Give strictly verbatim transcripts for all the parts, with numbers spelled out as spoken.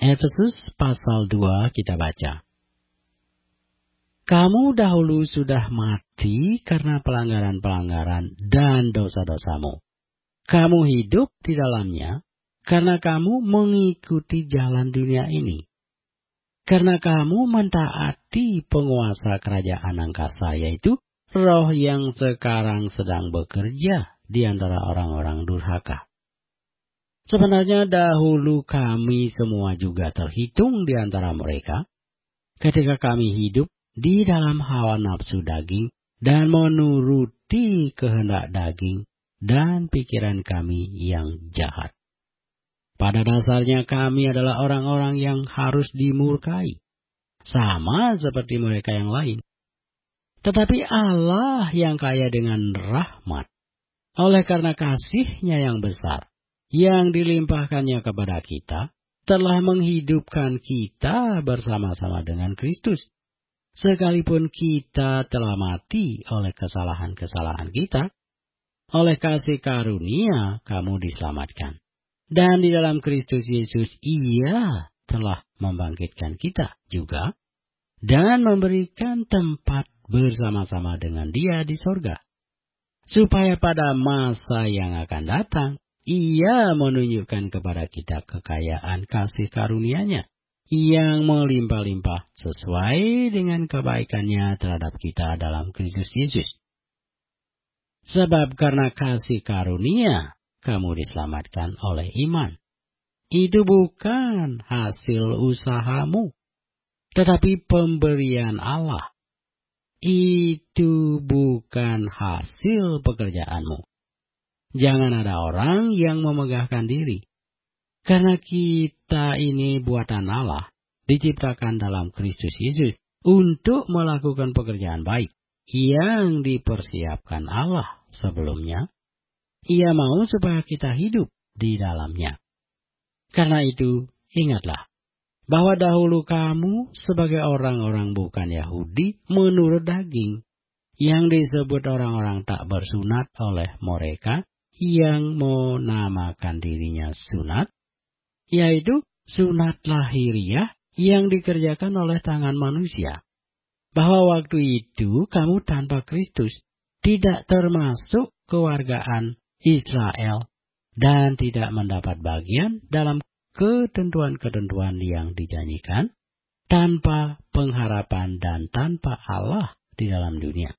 Efesus pasal dua kita baca. Kamu dahulu sudah mati karena pelanggaran-pelanggaran dan dosa-dosamu. Kamu hidup di dalamnya karena kamu mengikuti jalan dunia ini. Karena kamu mentaati penguasa kerajaan angkasa, yaitu roh yang sekarang sedang bekerja di antara orang-orang durhaka. Sebenarnya dahulu kami semua juga terhitung di antara mereka ketika kami hidup di dalam hawa nafsu daging dan menuruti kehendak daging dan pikiran kami yang jahat. Pada dasarnya kami adalah orang-orang yang harus dimurkai, sama seperti mereka yang lain. Tetapi Allah yang kaya dengan rahmat, oleh karena kasih-Nya yang besar, yang dilimpahkannya kepada kita, telah menghidupkan kita bersama-sama dengan Kristus. Sekalipun kita telah mati oleh kesalahan-kesalahan kita, oleh kasih karunia kamu diselamatkan. Dan di dalam Kristus Yesus Ia telah membangkitkan kita juga, dan memberikan tempat bersama-sama dengan Dia di sorga. Supaya pada masa yang akan datang, Ia menunjukkan kepada kita kekayaan kasih karunia-Nya yang melimpah-limpah sesuai dengan kebaikan-Nya terhadap kita dalam Kristus Yesus. Sebab karena kasih karunia, kamu diselamatkan oleh iman. Itu bukan hasil usahamu, tetapi pemberian Allah. Itu bukan hasil pekerjaanmu. Jangan ada orang yang memegahkan diri. Karena kita ini buatan Allah, diciptakan dalam Kristus Yesus untuk melakukan pekerjaan baik yang dipersiapkan Allah sebelumnya. Ia mau supaya kita hidup di dalamnya. Karena itu, ingatlah bahwa dahulu kamu sebagai orang-orang bukan Yahudi menurut daging, yang disebut orang-orang tak bersunat oleh mereka yang menamakan dirinya sunat, yaitu sunat lahiriah yang dikerjakan oleh tangan manusia. Bahwa waktu itu kamu tanpa Kristus tidak termasuk kewargaan Israel dan tidak mendapat bagian dalam ketentuan-ketentuan yang dijanjikan, tanpa pengharapan dan tanpa Allah di dalam dunia.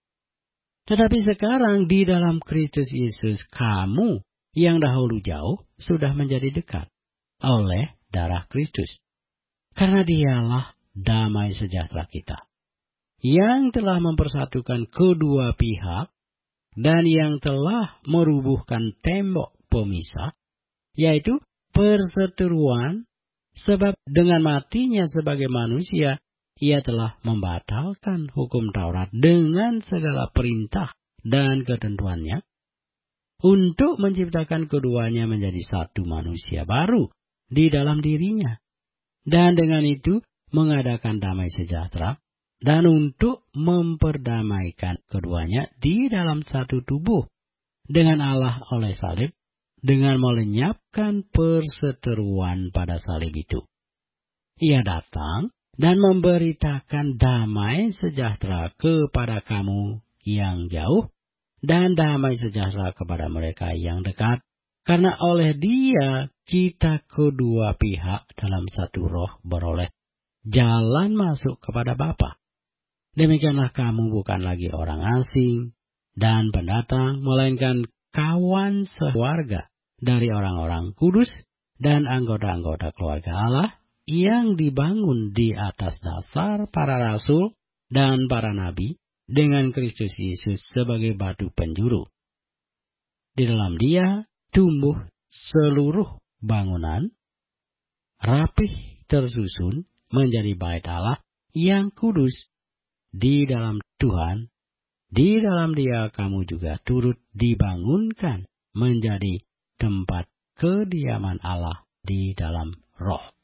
Tetapi sekarang di dalam Kristus Yesus, kamu yang dahulu jauh sudah menjadi dekat oleh darah Kristus. Karena Dialah damai sejahtera kita, yang telah mempersatukan kedua pihak dan yang telah merubuhkan tembok pemisah, yaitu perseteruan, sebab dengan matinya sebagai manusia, Ia telah membatalkan hukum Taurat dengan segala perintah dan ketentuannya, untuk menciptakan keduanya menjadi satu manusia baru di dalam dirinya, dan dengan itu mengadakan damai sejahtera, dan untuk memperdamaikan keduanya di dalam satu tubuh dengan Allah oleh salib, dengan melenyapkan perseteruan pada salib itu. Ia datang dan memberitakan damai sejahtera kepada kamu yang jauh, dan damai sejahtera kepada mereka yang dekat, karena oleh Dia kita kedua pihak dalam satu roh beroleh jalan masuk kepada Bapa. Demikianlah kamu bukan lagi orang asing dan pendatang, melainkan kawan sekeluarga dari orang-orang kudus dan anggota-anggota keluarga Allah, yang dibangun di atas dasar para rasul dan para nabi, dengan Kristus Yesus sebagai batu penjuru. Di dalam Dia tumbuh seluruh bangunan, rapih tersusun menjadi bait Allah yang kudus di dalam Tuhan. Di dalam Dia kamu juga turut dibangunkan menjadi tempat kediaman Allah di dalam Roh.